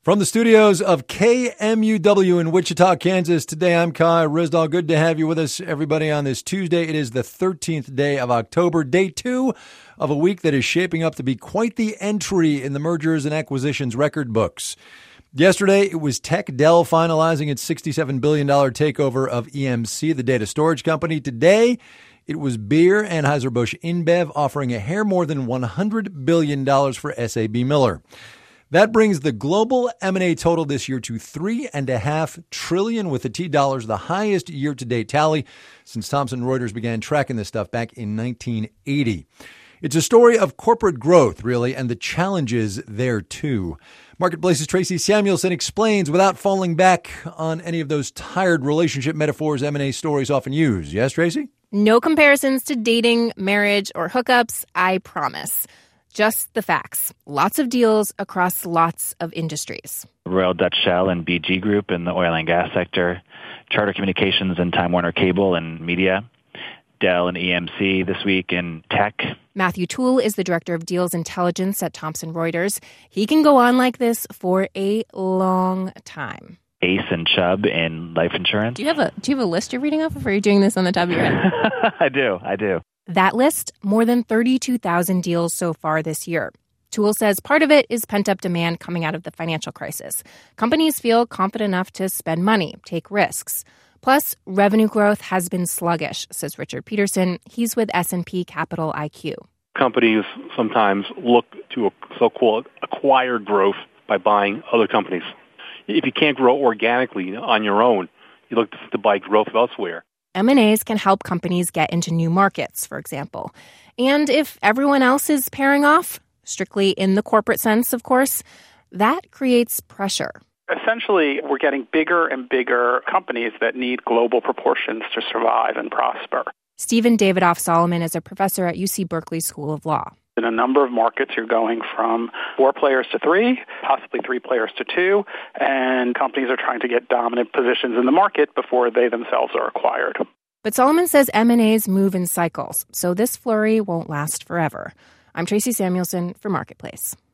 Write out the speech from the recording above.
From the studios of KMUW in Wichita, Kansas, today I'm Kai Ryssdal. Good to have you with us, everybody, on this Tuesday. It is the 13th day of October, day 2 of a week that is shaping up to be quite the entry in the mergers and acquisitions record books. Yesterday, it was Dell finalizing its $67 billion takeover of EMC, the data storage company. Today, it was Beer, Anheuser-Busch InBev, offering a hair more than $100 billion for SAB Miller. That brings the global M&A total this year to $3.5 trillion with the T dollars, the highest year-to-date tally since Thomson Reuters began tracking this stuff back in 1980. It's a story of corporate growth, really, and the challenges there, too. Marketplace's Tracy Samuelson explains without falling back on any of those tired relationship metaphors M&A stories often use. Yes, Tracy? No comparisons to dating, marriage, or hookups, I promise. Just the facts. Lots of deals across lots of industries. Royal Dutch Shell and BG Group in the oil and gas sector, Charter Communications and Time Warner Cable and media, Dell and EMC this week in tech. Matthew Toole is the director of deals intelligence at Thomson Reuters. He can go on like this for a long time. Ace and Chubb in life insurance. Do you have a list you're reading off of, or are you doing this on the top of your head? I do. That list, more than 32,000 deals so far this year. Toole says part of it is pent-up demand coming out of the financial crisis. Companies feel confident enough to spend money, take risks. Plus, revenue growth has been sluggish, says Richard Peterson. He's with S&P Capital IQ. Companies sometimes look to a so-called acquired growth by buying other companies. If you can't grow organically on your own, you look to buy growth elsewhere. M&As can help companies get into new markets, for example. And if everyone else is pairing off, strictly in the corporate sense, of course, that creates pressure. Essentially, we're getting bigger and bigger companies that need global proportions to survive and prosper. Stephen Davidoff Solomon is a professor at UC Berkeley School of Law. In a number of markets, you're going from 4 players to 3, possibly 3 players to 2, and companies are trying to get dominant positions in the market before they themselves are acquired. But Solomon says M&As move in cycles, so this flurry won't last forever. I'm Tracy Samuelson for Marketplace.